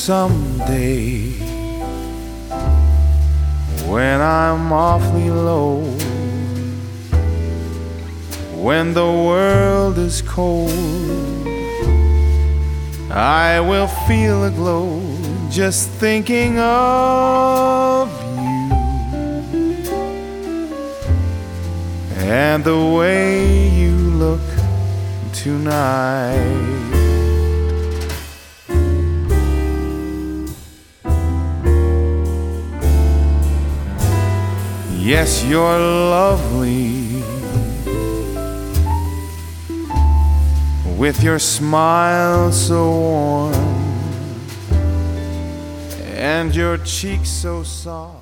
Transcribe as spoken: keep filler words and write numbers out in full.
someday, when I'm awfully low, when the world is cold, I will feel a glow just thinking of you and the way you look tonight. Yes, you're lovely, with your smile so warm and your cheeks so soft.